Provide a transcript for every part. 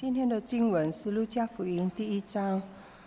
今天的经文是路加福音第1章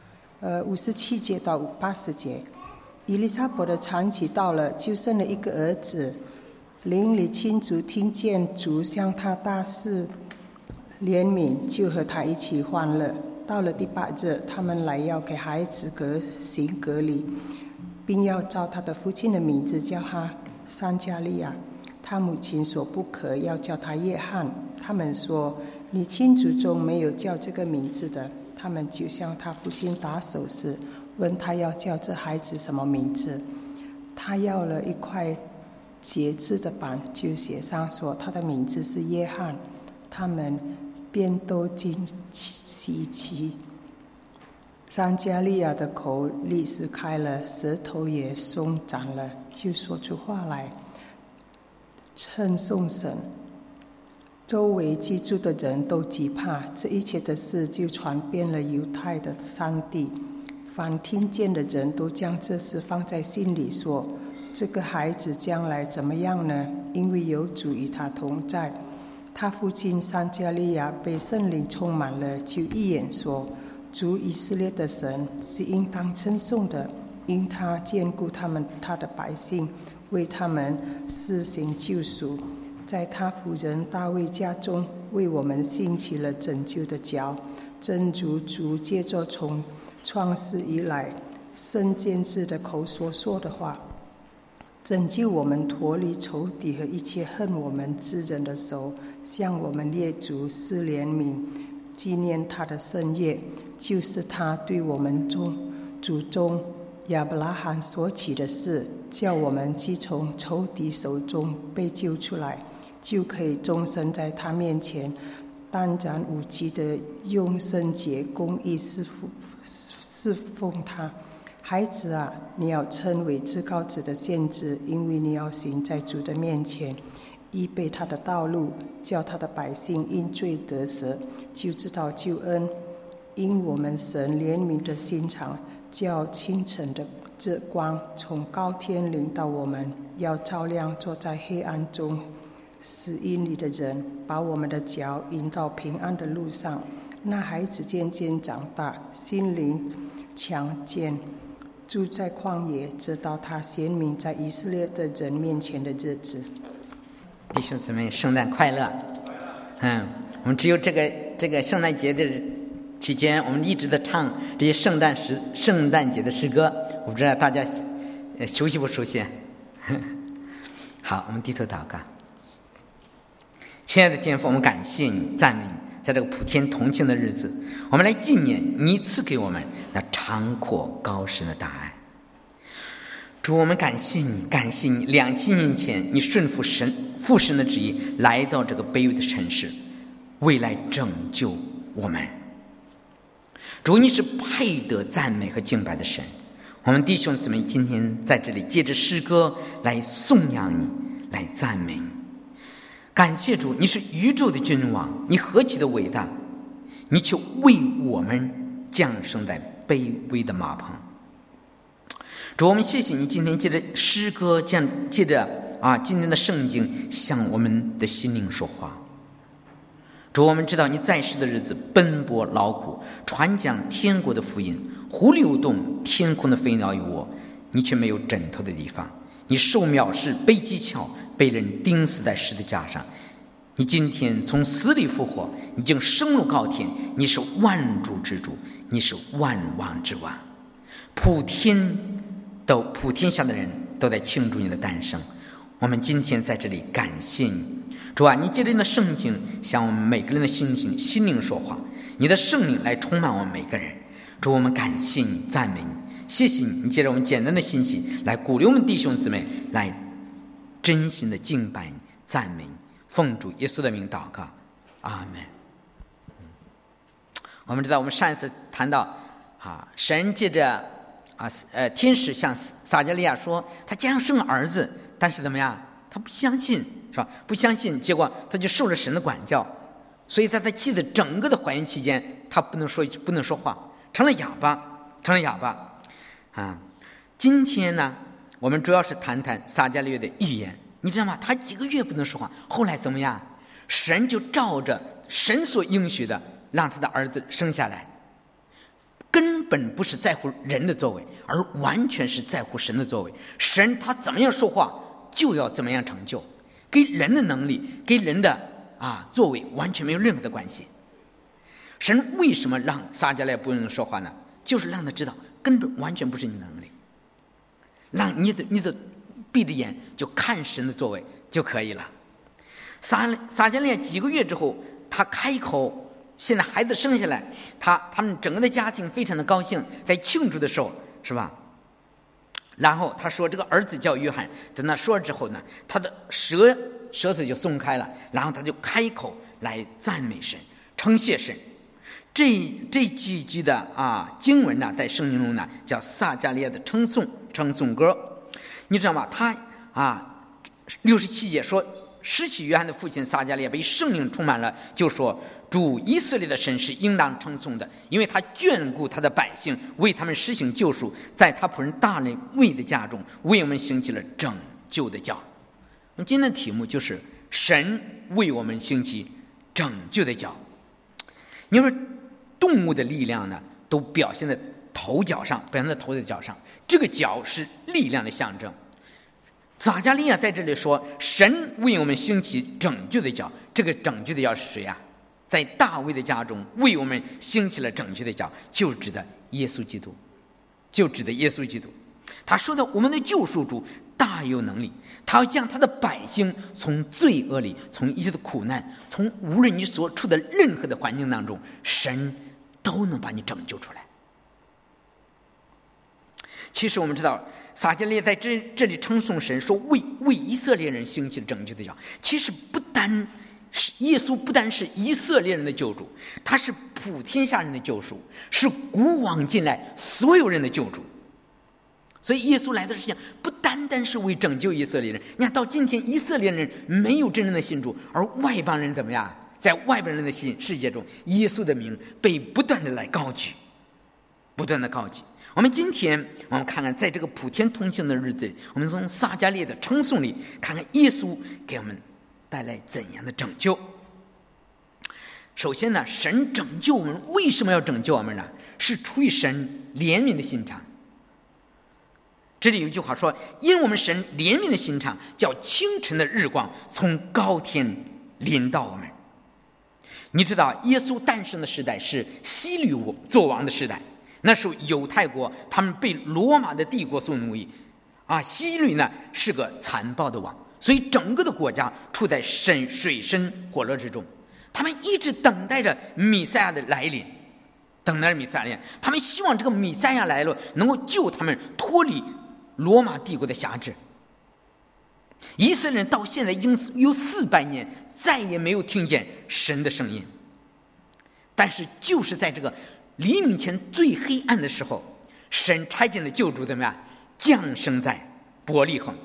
57节到80节。以利沙伯的长期到了，就生了一个儿子。邻里亲族听见主向他大施怜悯，就和他一起欢乐。到了第8日，他们来要给孩子行割礼，并要照他的父亲的名字叫他撒迦利亚。他母亲说不可，要叫他约翰。他们说你亲族中没有叫这个名字的。他们就向他父亲打手势，问他要叫这孩子什么名字。他要了一块写字的板，就写上说他的名字是约翰。他们便都惊稀奇。撒迦利亚的口立时开了，舌头也松展了，就说出话来，称颂神。周围居住的人都惧怕，这一切的事就传遍了犹太的3地。凡听见的人都将这事放在心里，说这个孩子将来怎么样呢？因为有主与他同在。他父亲撒迦利亚被圣灵充满了，就一言说，主以色列的神是应当称颂的，因他眷顾他的百姓，为他们施行救赎。在他仆人大卫家中，为我们兴起了拯救的脚，正如主借着从创世以来圣见之的口所说的话，拯救我们脱离仇敌和一切恨我们之人的手，向我们列祖施怜悯，纪念他的圣业，就是他对我们祖宗亚伯拉罕所起的事，叫我们既从仇敌手中被救出来，就可以终身在他面前单然无忌的用圣洁公义侍奉他。孩子啊，你要称为至高者的先知，因为你要行在主的面前，预备他的道路，叫他的百姓因罪得赦，就知道救恩。因我们神怜悯的心肠，叫清晨的这光从高天临到我们，要照亮坐在黑暗中死荫里的人，把我们的脚引到平安的路上。那孩子渐渐长大，心灵强健，住在旷野，直到他显明在以色列的人面前的日子。 弟兄姊妹，圣诞快乐！我们只有这个圣诞节的期间，我们一直在唱这些圣诞节的诗歌。我不知道大家熟悉不熟悉？好，我们低头祷告。亲爱的天父，我们感谢你，赞美你，在这个普天同庆的日子，我们来纪念你赐给我们那长阔高深的大爱。主，我们感谢你，2000年前你顺服父神的旨意，来到这个卑微的城市，为来拯救我们。主，你是配得赞美和敬拜的神。我们弟兄姊妹今天在这里借着诗歌来颂扬你，来赞美你。感谢主，你是宇宙的君王，你何其的伟大，你却为我们降生在卑微的马棚。主，我们谢谢你今天借着诗歌，借着今天的圣经向我们的心灵说话。主，我们知道你在世的日子奔波劳苦，传讲天国的福音，湖流动，天空的飞鸟有我，你却没有枕头的地方。你受藐视，被讥诮，被人钉死在十字架上。你今天从死里复活，你竟升入高天，你是万主之主，你是万王之王。普天下的人都在庆祝你的诞生。我们今天在这里感谢你，主啊，你借着你的圣经向我们每个人的心灵说话，你的圣灵来充满我们每个人。主，我们感谢你，赞美你，谢谢你，你借着我们简单的信息来鼓励我们弟兄姊妹来真心的敬拜你，赞美你，奉主耶稣的名祷告，阿们。我们知道，我们上一次谈到神借着天使向撒迦利亚说他将要生儿子，但是怎么样，他不相信，是吧？不相信，结果他就受了神的管教，所以在他妻子整个的怀孕期间，他不能说话，成了哑巴。今天呢，我们主要是谈撒迦利亚的预言。你知道吗？他几个月不能说话，后来怎么样？神就照着神所应许的让他的儿子生下来，根本不是在乎人的作为，而完全是在乎神的作为。神他怎么样说话，就要怎么样成就，跟人的能力跟人的作为完全没有任何的关系。神为什么让撒迦利亚不能说话呢？就是让他知道根本完全不是你的能力，让你的闭着眼就看神的作为就可以了。撒迦利亚几个月之后，他开口，现在孩子生下来，他们整个的家庭非常的高兴，在庆祝的时候，是吧？然后他说这个儿子叫约翰，等他说了之后呢，他的舌头就松开了，然后他就开口来赞美神，称谢神。这几句的经文呢，在圣经中呢叫撒迦利亚的称颂歌。你知道吗？他67节说，施洗约翰的父亲撒迦利亚被圣灵充满了，就说主以色列的神是应当称颂的，因为他眷顾他的百姓，为他们施行救赎，在他仆人大卫的家中为我们兴起了拯救的脚。那么今天的题目就是神为我们兴起拯救的脚。你说动物的力量呢，都表现在头脚上，表现在头的脚上，这个脚是力量的象征。撒迦利亚在这里说神为我们兴起拯救的脚，这个拯救的脚是谁啊？在大卫的家中为我们兴起了拯救的脚，就指的耶稣基督，他说的我们的救赎主大有能力，他要将他的百姓从罪恶里，从一切的苦难，从无论你所处的任何的环境当中，神都能把你拯救出来。其实我们知道撒迦利亚在这里称颂神，说为以色列人兴起了拯救的脚。其实耶稣不单是以色列人的救主，他是普天下人的救赎，是古往今来所有人的救主。所以耶稣来的世界不单单是为拯救以色列人，你看到今天以色列人没有真正的信主，而外邦人怎么样？在外邦人的世界中，耶稣的名被不断的来高举，我们今天我们看看，在这个普天同庆的日子里，我们从撒迦利亚的称颂里看看耶稣给我们带来怎样的拯救。首先呢，神拯救我们，为什么要拯救我们呢？是出于神怜悯的心肠。这里有一句话说，因我们神怜悯的心肠，叫清晨的日光从高天临到我们。你知道耶稣诞生的时代是希律作王的时代，那时候犹太国他们被罗马的帝国所奴役希律呢是个残暴的王，所以整个的国家处在水深火热之中，他们一直等待着弥赛亚的来临，他们希望这个弥赛亚来了能够救他们脱离罗马帝国的辖制。以色列人到现在已经有400年再也没有听见神的声音，但是就是在这个黎明前最黑暗的时候，神差遣的救主怎么样？降生在伯利恒，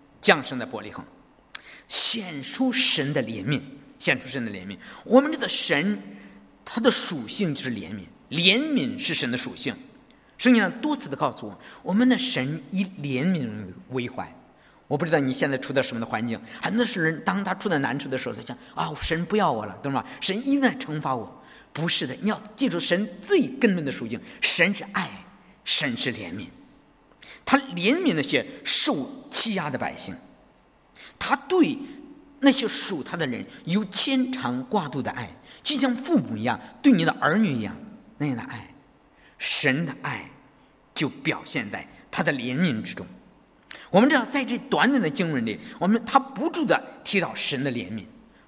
显出神的怜悯。我们这个神他的属性就是怜悯是神的属性。圣经上多次的告诉我们的神以怜悯为怀。我不知道你现在处在什么的环境，很多人当他处在难处的时候，他讲神不要我了，对吗？神一定在惩罚我。不是的，你要记住神最根本的属性，神是爱，神是怜悯。他怜悯那些受欺压的百姓，他对那些属他的人有牵肠挂肚的爱，就像父母一样对你的儿女一样那样的爱。神的爱就表现在他的怜悯之中。我们知道在这短短的经文里，他不住的提到神的怜悯。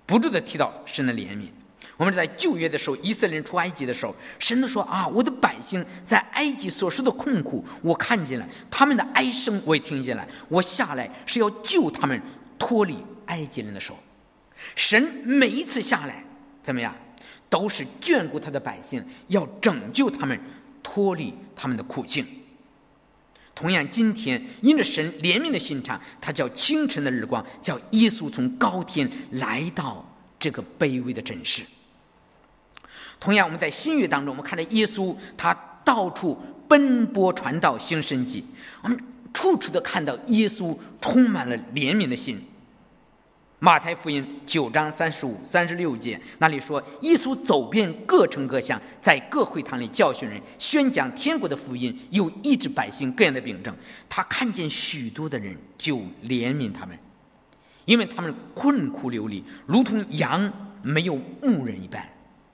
我们在旧约的时候，以色列人出埃及的时候，神都说我的百姓在埃及所受的困苦我看见了，他们的哀声我也听见了，我下来是要救他们脱离埃及人的手。神每一次下来怎么样，都是眷顾他的百姓，要拯救他们脱离他们的苦境。同样今天因着神怜悯的心肠，他叫清晨的日光，叫耶稣从高天来到这个卑微的真实。同样我们在新约当中，我们看到耶稣他到处奔波传道行神迹，我们处处的看到耶稣充满了怜悯的心。 马太福音9章35、36节那里说，耶稣走遍各城各乡，在各会堂里教训人，宣讲天国的福音，又医治百姓各样的病症。他看见许多的人，就怜悯他们，因为他们困苦流离，如同羊没有牧人一般。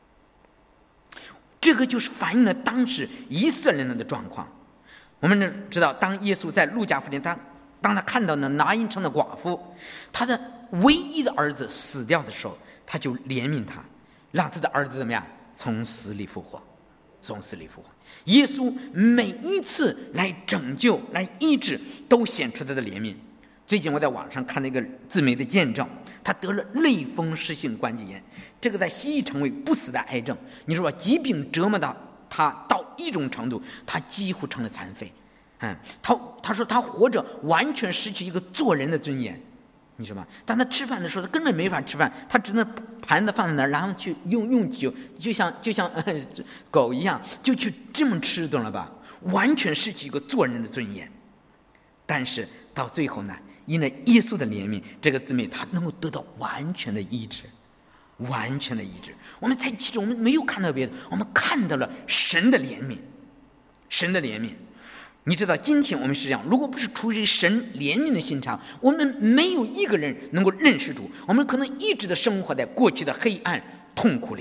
这个就是反映了当时以色列人的状况。我们知道，当耶稣在路加福音，当他看到那拿因城的寡妇，他的唯一的儿子死掉的时候，他就怜悯他，让他的儿子怎么样？从死里复活。耶稣每一次来拯救、来医治，都显出他的怜悯。最近我在网上看了一个自媒的见证，他得了类风湿性关节炎，这个在西医称为不死的癌症。你说疾病折磨到他到一种程度，他几乎成了残废。他说他活着完全失去一个做人的尊严，你知道吗？当他吃饭的时候，他根本没法吃饭，他只能盘子放在那儿，然后去用酒，就像狗一样，就去这么吃，懂了吧？完全失去一个做人的尊严。但是到最后呢，因为耶稣的怜悯，这个姊妹她能够得到完全的医治。我们才记住，我们没有看到别的，我们看到了神的怜悯。你知道，今天我们是这样，如果不是出于神怜悯的心肠，我们没有一个人能够认识主，我们可能一直的生活在过去的黑暗痛苦里。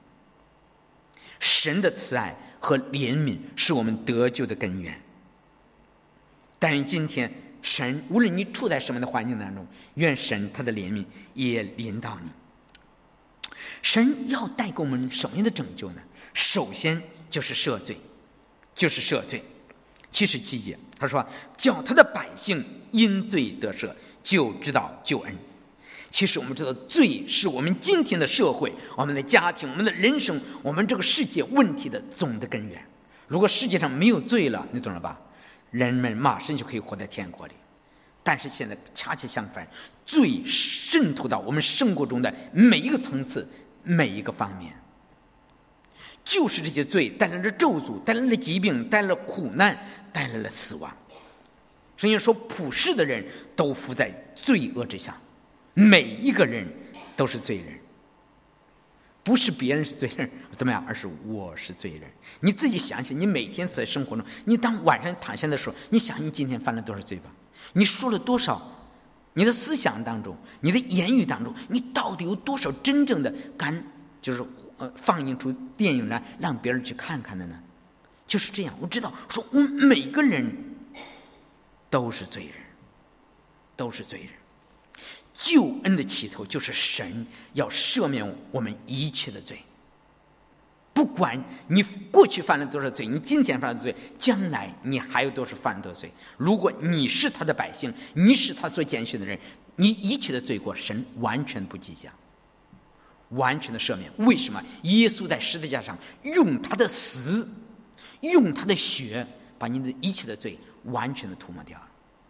神的慈爱和怜悯是我们得救的根源。但愿今天神，无论你处在什么的环境当中，愿神他的怜悯也临到你。神要带给我们什么样的拯救呢？首先就是赦罪。77节他说，叫他的百姓因罪得赦，就知道救恩。其实我们知道，罪是我们今天的社会、我们的家庭、我们的人生、我们这个世界问题的总的根源。如果世界上没有罪了，你懂了吧？人们马上就可以活在天国里。但是现在恰恰相反，罪渗透到我们生活中的每一个层次、每一个方面。就是这些罪带来了咒诅，带来了疾病，带来了苦难，带来了死亡。圣经说，普世的人都伏在罪恶之下，每一个人都是罪人。不是别人是罪人怎么样，而是我是罪人。你自己想想，你每天在生活中，你当晚上躺下的时候，你想你今天犯了多少罪吧？你说了多少？你的思想当中，你的言语当中，你到底有多少真正的就是放映出电影来让别人去看看的呢？就是这样。我知道说我们每个人都是罪人。救恩的起头就是神要赦免我们一切的罪，不管你过去犯了多少罪，你今天犯了罪，将来你还有多少犯了多少罪。如果你是他的百姓，你是他所拣选的人，你一切的罪过神完全不计较，完全的赦免。为什么？耶稣在十字架上用他的死，用他的血，把你的一切的罪完全的涂抹掉了。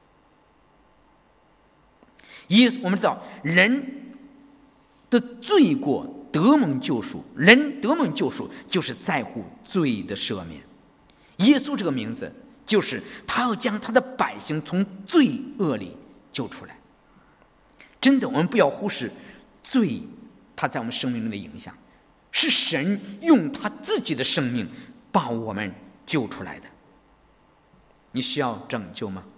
我们知道，人的罪过得蒙救赎，人得蒙救赎就是在乎罪的赦免。耶稣这个名字，就是他要将他的百姓从罪恶里救出来。真的，我们不要忽视罪他在我们生命中的影响，是神用他自己的生命把我们救出来的。你需要拯救吗？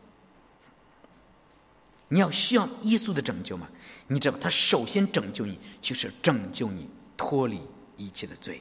你要需要耶稣的拯救吗？你知道他首先拯救你，就是拯救你脱离一切的罪。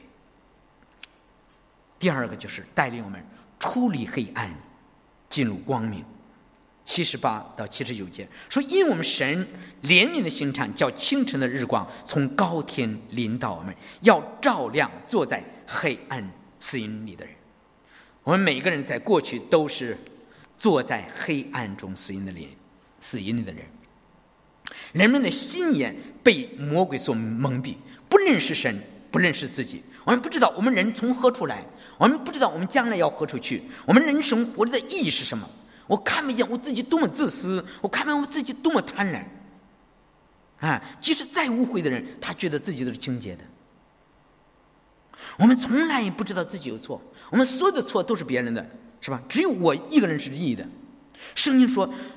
第二个就是带领我们出离黑暗，进入光明。78到79节说，因我们神怜悯的心肠，叫清晨的日光从高天临到我们，要照亮坐在黑暗死荫里的人。我们每个人在过去都是坐在黑暗中死荫里的人，人们的心眼被魔鬼所蒙蔽，不认识神，不认识自己。我们不知道我们人从何处来，我们不知道我们将来要何处去，我们人生活着的意义是什么。我看不见我自己多么自私，我看不见我自己多么贪婪即使再污秽的人，他觉得自己都是清洁的。我们从来不知道自己有错，我们所有的错都是别人的，是吧？只有我一个人是义的。圣经说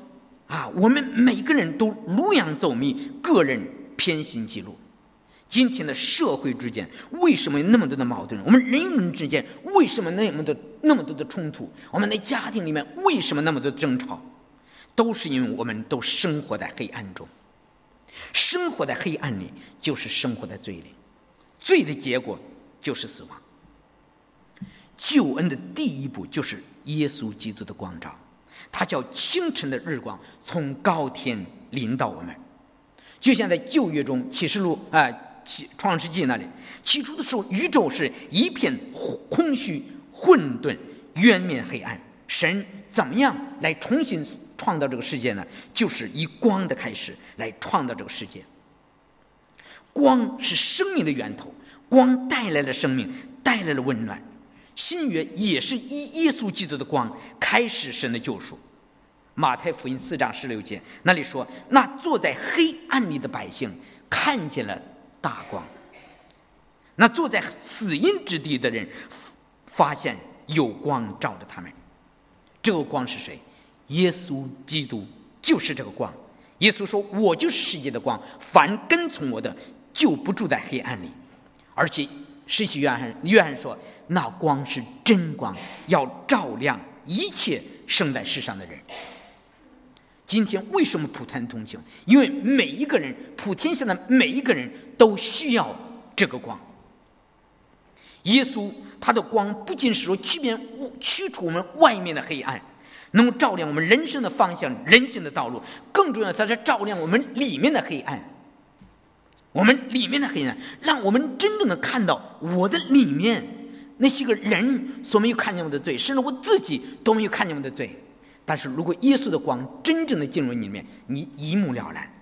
我们每个人都路阳走迷，个人偏行己路。今天的社会之间为什么有那么多的矛盾？我们人与人之间为什么那么多的冲突？我们的家庭里面为什么那么多的争吵？都是因为我们都生活在黑暗中。生活在黑暗里就是生活在罪里，罪的结果就是死亡。救恩的第一步就是耶稣基督的光照，他叫清晨的日光从高天临到我们。就像在旧约中启示录创世纪那里，起初的时候宇宙是一片空虚混沌渊面黑暗，神怎么样来重新创造这个世界呢？就是以光的开始来创造这个世界。光是生命的源头，光带来了生命，带来了温暖。新约也是以耶稣基督的光开始神的救赎。马太福音4章16节那里说，那坐在黑暗里的百姓看见了大光，那坐在死荫之地的人发现有光照着他们。这个光是谁？耶稣基督就是这个光。耶稣说，我就是世界的光，凡跟从我的就不住在黑暗里。而且施洗约翰说，那光是真光，要照亮一切生在世上的人。今天为什么普天同庆？因为每一个人，普天下的每一个人都需要这个光。耶稣他的光不仅是说驱除我们外面的黑暗，能够照亮我们人生的方向、人生的道路，更重要的它是照亮我们里面的黑暗。我们里面的黑暗，让我们真正的看到我的里面那些个人所没有看见我的罪，甚至我自己都没有看见我的罪。但是如果耶稣的光真正的进入你里面，你一目了然。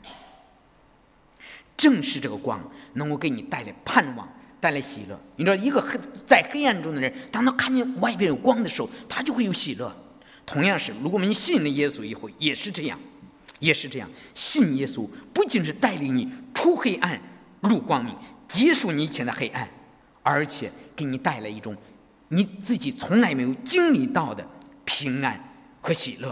正是这个光能够给你带来盼望，带来喜乐。你知道，一个在黑暗中的人，当他看见外边有光的时候，他就会有喜乐。同样是，如果我们信了耶稣以后，也是这样。信耶稣不仅是带领你出黑暗入光明，结束你以前的黑暗，而且给你带来一种你自己从来没有经历到的平安和喜乐。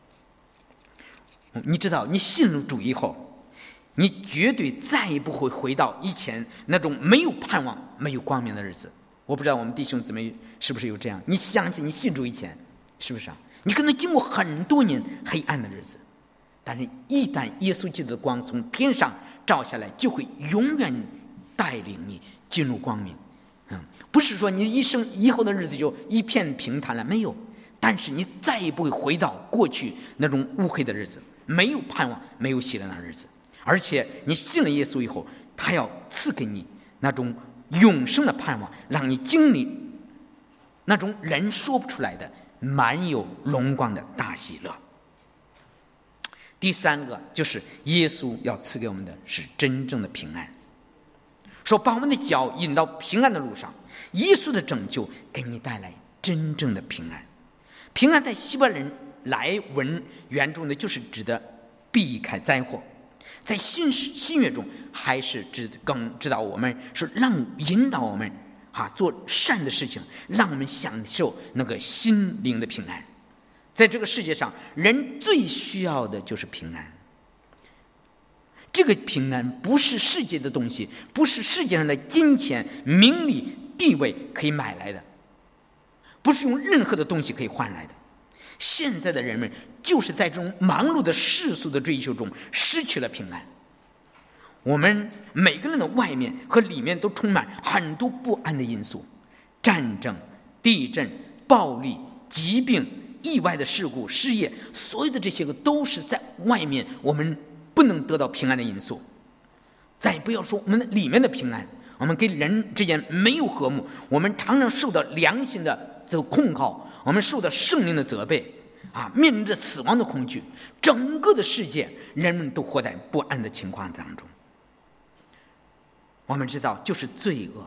你知道，你信了主以后，你绝对再也不会回到以前那种没有盼望、没有光明的日子。我不知道我们弟兄姊妹是不是有这样？你相信你信主以前，是不是啊？你可能经过很多年黑暗的日子，但是一旦耶稣基督的光从天上照下来，就会永远带领你进入光明。不是说你一生以后的日子就一片平坦了，没有。但是你再也不会回到过去那种乌黑的日子，没有盼望、没有喜乐的日子。而且你信了耶稣以后，他要赐给你那种永生的盼望，让你经历那种人说不出来的满有荣光的大喜乐。第三个就是耶稣要赐给我们的是真正的平安，说把我们的脚引到平安的路上。耶稣的拯救给你带来真正的平安。平安在希伯来文原中的就是指的避开灾祸，在新约中还是更指导我们是引导我们做善的事情，让我们享受那个心灵的平安。在这个世界上，人最需要的就是平安。这个平安不是世界的东西，不是世界上的金钱、名利、地位可以买来的，不是用任何的东西可以换来的。现在的人们就是在这种忙碌的世俗的追求中失去了平安。我们每个人的外面和里面都充满很多不安的因素，战争、地震、暴力、疾病、意外的事故、失业，所有的这些个都是在外面我们不能得到平安的因素。再不要说我们里面的平安，我们跟人之间没有和睦，我们常常受到良心的这个控告，我们受到圣灵的责备面临着死亡的恐惧。整个的世界人们都活在不安的情况当中。我们知道，就是罪恶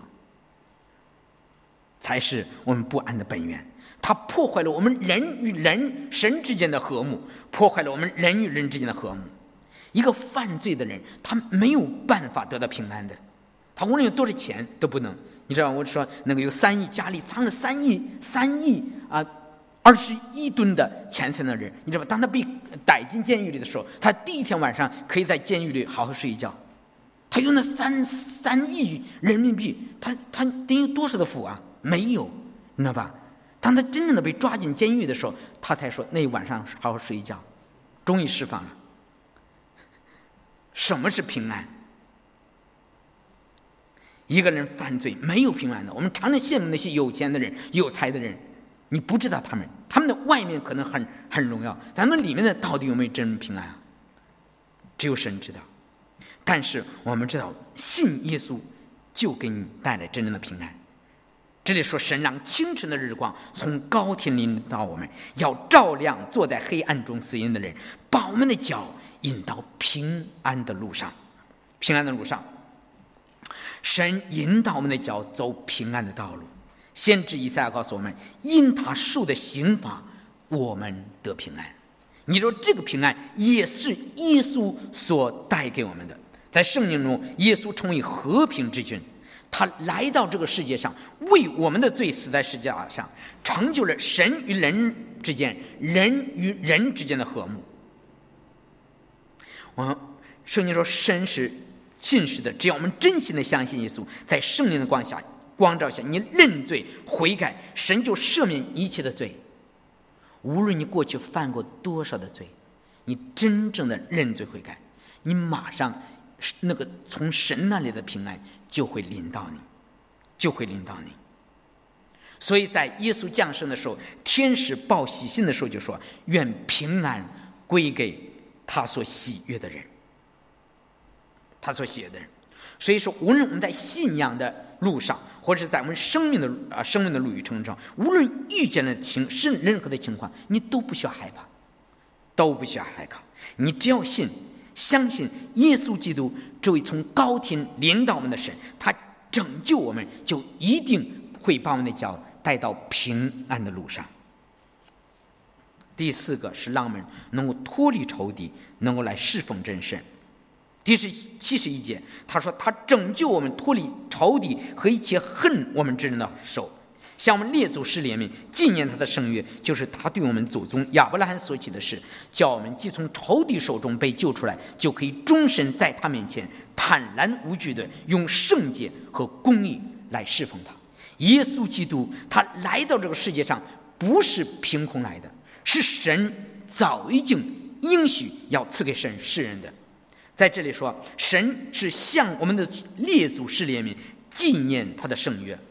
才是我们不安的本源，它破坏了我们人与人、神之间的和睦，破坏了我们人与人之间的和睦。一个犯罪的人，他没有办法得到平安的，他无论有多少钱都不能。你知道，我说那个有3亿，家里藏了3亿 21吨的钱财的人，你知道吧？当他被逮进监狱里的时候，他第一天晚上可以在监狱里好好睡一觉。他用了3亿人民币，他等于多少的福啊？没有，你知道吧？当他真正的被抓进监狱的时候，他才说那一晚上好好睡一觉，终于释放了。什么是平安？一个人犯罪没有平安的。我们常常羡慕那些有钱的人、有才的人，你不知道他们的外面可能很荣耀，咱们里面的到底有没有真平安啊？只有神知道。但是我们知道，信耶稣就给你带来真正的平安。这里说，神让清晨的日光从高天临到我们，要照亮坐在黑暗中死荫的人，把我们的脚引到平安的路上。平安的路上，神引导我们的脚走平安的道路。先知以赛亚告诉我们，因他受的刑罚，我们得平安。你说这个平安也是耶稣所带给我们的。在圣经中，耶稣成为和平之君，他来到这个世界上，为我们的罪死在十字架上，成就了神与人之间、人与人之间的和睦。圣经说，神是信实的，只要我们真心的相信耶稣，在圣灵的光照下，你认罪悔改，神就赦免一切的罪。无论你过去犯过多少的罪，你真正的认罪悔改，你马上那个从神那里的平安就会临到你，就会临到你。所以在耶稣降生的时候，天使报喜信的时候就说，愿平安归给他所喜悦的人，他所喜悦的人。所以说，无论我们在信仰的路上，或者是在我们生命的路与程中，无论遇见了任何的情况，你都不需要害怕，都不需要害怕。你只要相信耶稣基督这位从高天临到我们的神，他拯救我们，就一定会把我们的脚带到平安的路上。第四个是让我们能够脱离仇敌，能够来侍奉真神。第71节，他说他拯救我们脱离仇敌和一切恨我们之人的手，向我们列祖施怜悯，纪念他的圣约，就是他对我们祖宗亚伯拉罕所起的事，叫我们既从仇敌手中被救出来，就可以终身在他面前坦然无惧的用圣洁和公义来侍奉他。耶稣基督他来到这个世界上不是凭空来的，是神早已经应许要赐给世人的。在这里说，神是向我们的列祖施怜悯，纪念他的圣约。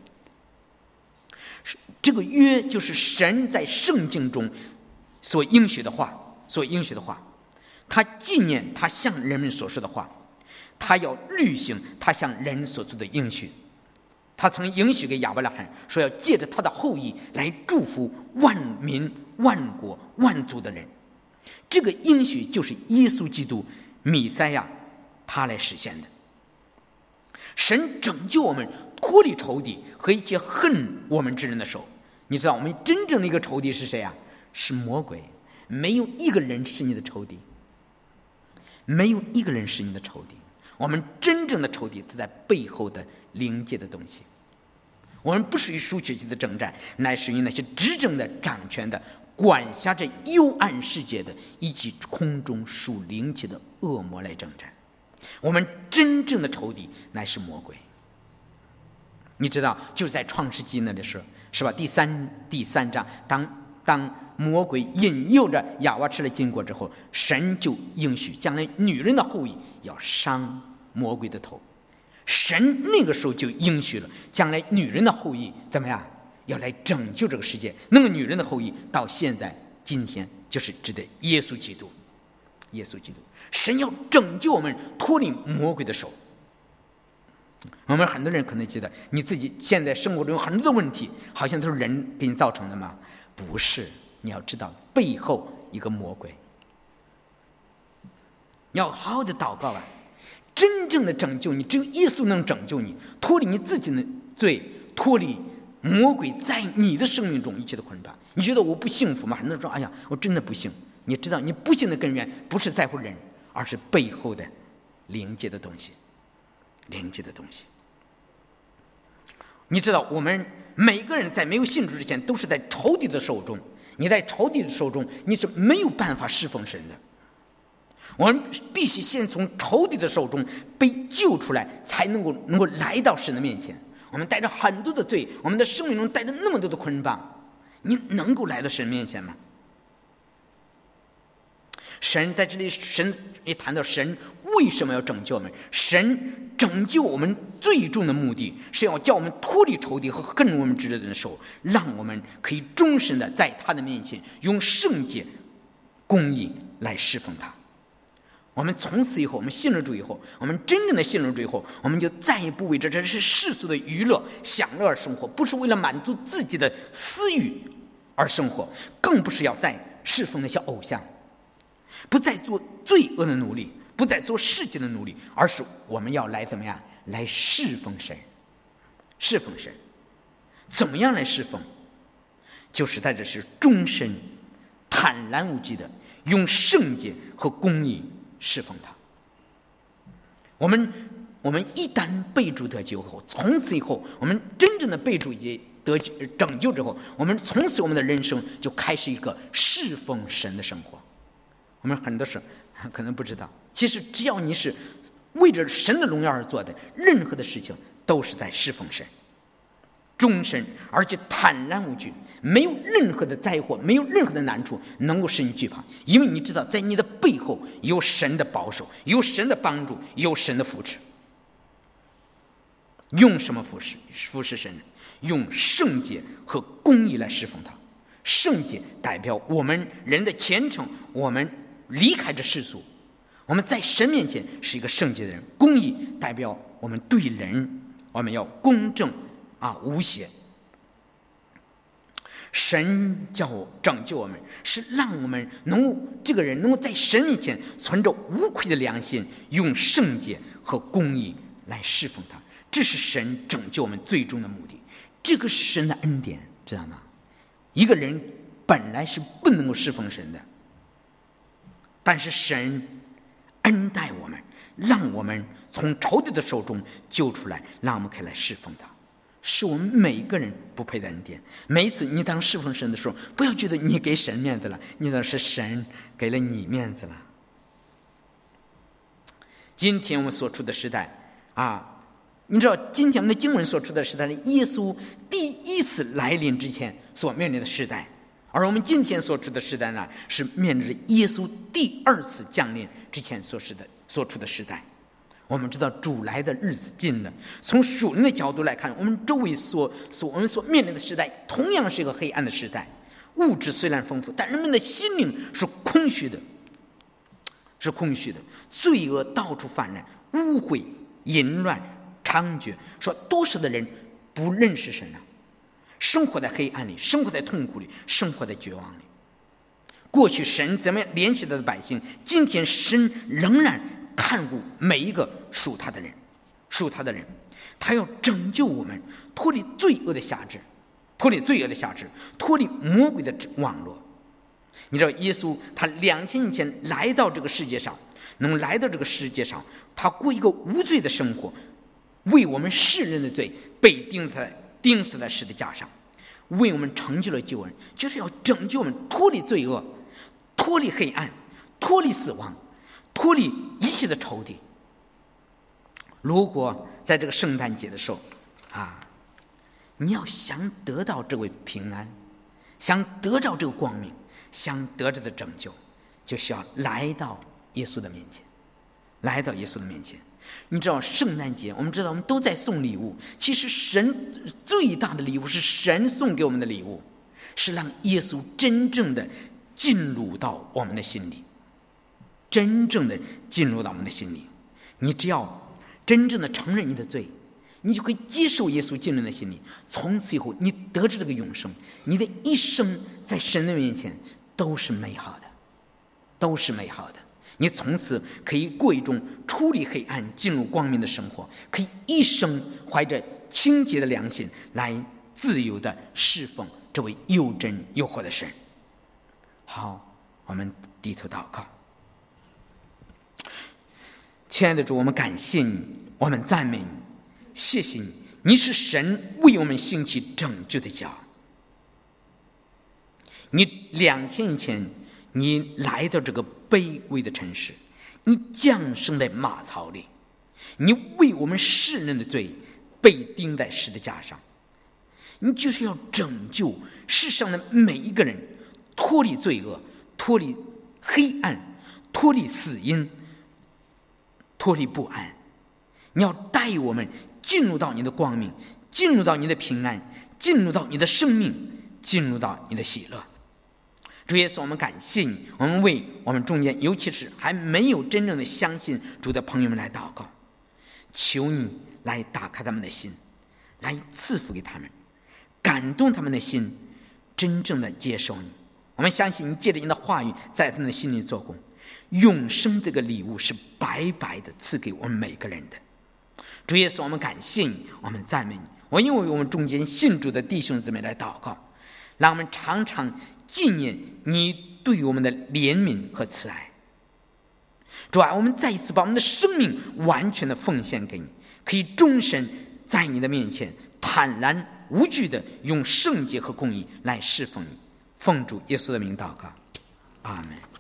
这个约就是神在圣经中所应许的话，他纪念他向人们所说的话，他要履行他向人所做的应许。他曾应许给亚伯拉罕说，要借着他的后裔来祝福万民万国万族的人。这个应许就是耶稣基督弥赛亚他来实现的。神拯救我们脱离仇敌和一切恨我们之人的手。你知道我们真正的一个仇敌是谁啊？是魔鬼。没有一个人是你的仇敌，没有一个人是你的仇敌。我们真正的仇敌是在背后的灵界的东西。我们不属于属血气的征战，乃属于那些执政的掌权的管辖着幽暗世界的以及空中属灵气的恶魔来征战。我们真正的仇敌乃是魔鬼。你知道就是在创世纪那的时候，是吧？第三章，当魔鬼引诱着亚娃吃了禁果之后，神就应许将来女人的后裔要伤魔鬼的头。神那个时候就应许了，将来女人的后裔怎么样？要来拯救这个世界。那个女人的后裔到现在今天就是指的耶稣基督。耶稣基督，神要拯救我们脱离魔鬼的手。我们很多人可能觉得你自己现在生活中有很多的问题好像都是人给你造成的吗？不是，你要知道背后一个魔鬼。你要好好的祷告啊！真正的拯救你只有耶稣能拯救你，脱离你自己的罪，脱离魔鬼在你的生命中一切的捆绑。你觉得我不幸福吗？很多人说，哎呀，我真的不幸。你知道你不幸的根源不是在乎人，而是背后的灵界的东西。灵界的东西。你知道我们每个人在没有信主之前都是在仇敌的手中。 你在仇敌的手中，你是没有办法侍奉神的。我们必须先从仇敌的手中被救出来，才能够来到神的面前。我们带着很多的罪，我们的生命中带着那么多的捆绑，你能够来到神面前吗？神在这里，神也谈到神为什么要拯救我们。神拯救我们最终的目的是要叫我们脱离仇敌和恨我们之人的手，让我们可以终身的在他的面前用圣洁公义来侍奉他。我们从此以后，我们信了主以后，我们真正的信了主以后，我们就再也不为这是世俗的娱乐享乐而生活，不是为了满足自己的私欲而生活，更不是要再侍奉那些偶像，不再做罪恶的奴隶，不再做世界的奴隶，而是我们要来怎么样来侍奉神。侍奉神怎么样来侍奉？就是在这是终身坦然无惧的用圣洁和公义侍奉他。我们一旦被主得救后，从此以后我们真正的被主得拯救之后，我们从此我们的人生就开始一个侍奉神的生活。我们很多时候可能不知道，其实只要你是为着神的荣耀而做的，任何的事情都是在侍奉神，终身而且坦然无惧，没有任何的灾祸，没有任何的难处能够使你惧怕，因为你知道在你的背后有神的保守，有神的帮助，有神的扶持。用什么扶持神？用圣洁和公义来侍奉他。圣洁代表我们人的虔诚，我们离开这世俗，我们在神面前是一个圣洁的人。公义代表我们对人，我们要公正无邪。神拯救我们，是让我们这个人能够在神面前存着无愧的良心，用圣洁和公义来侍奉他。这是神拯救我们最终的目的，这个是神的恩典，知道吗？一个人本来是不能够侍奉神的，但是神恩待我们，让我们从仇敌的手中救出来，让我们可以来侍奉他，是我们每个人不配的恩典。每一次你当侍奉神的时候，不要觉得你给神面子了，你的是神给了你面子了。今天我们所处的时代你知道今天我们的经文所处的时代是耶稣第一次来临之前所面临的时代，而我们今天所处的时代呢，是面临着耶稣第二次降临之前所处的时代。我们知道主来的日子近了，从属灵的角度来看，我们周围我们所面临的时代同样是一个黑暗的时代。物质虽然丰富，但人们的心灵是空虚的，罪恶到处泛滥，污秽淫乱猖獗，说多少的人不认识神生活在黑暗里，生活在痛苦里，生活在绝望里。过去神怎么样怜惜他的百姓，今天神仍然看顾每一个属他的人，他要拯救我们脱离罪恶的辖制，脱离魔鬼的网络。你知道耶稣他2000年前来到这个世界上，他过一个无罪的生活，为我们世人的罪被钉死在十字架上，为我们成就了救恩，就是要拯救我们脱离罪恶，脱离黑暗，脱离死亡，脱离一切的仇敌。如果在这个圣诞节的时候你要想得到这位平安，想得到这个光明，想得到的拯救，就需要来到耶稣的面前。你知道圣诞节，我们知道我们都在送礼物，其实神最大的礼物是神送给我们的礼物，是让耶稣真正的进入到我们的心里。你只要真正的承认你的罪，你就可以接受耶稣进入你的心里，从此以后你得着这个永生，你的一生在神的面前都是美好的。你从此可以过一种出离黑暗进入光明的生活，可以一生怀着清洁的良心来自由的侍奉这位又真又活的神。好，我们低头祷告。亲爱的主，我们感谢你，我们赞美你，谢谢你，你是神为我们兴起拯救的脚， 你2000年前你来到这个卑微的城市，你降生在马槽里，你为我们世人的罪被钉在十字架上，你就是要拯救世上的每一个人，脱离罪恶，脱离黑暗，脱离死因，脱离不安。你要带我们进入到你的光明，进入到你的平安，进入到你的生命，进入到你的喜乐。主耶稣，我们感谢你，我们为我们中间尤其是还没有真正的相信主的朋友们来祷告，求你来打开他们的心，来赐福给他们，感动他们的心，真正的接受你。我们相信你借着你的话语在他们的心里做工，永生这个礼物是白白的赐给我们每个人的。主耶稣，我们感谢你，我们赞美你。我因为我们中间信主的弟兄姊妹来祷告，让我们常常纪念你对我们的怜悯和慈爱。主啊，我们再一次把我们的生命完全的奉献给你，可以终身在你的面前坦然无惧的用圣洁和公义来侍奉你。奉主耶稣的名祷告，阿们。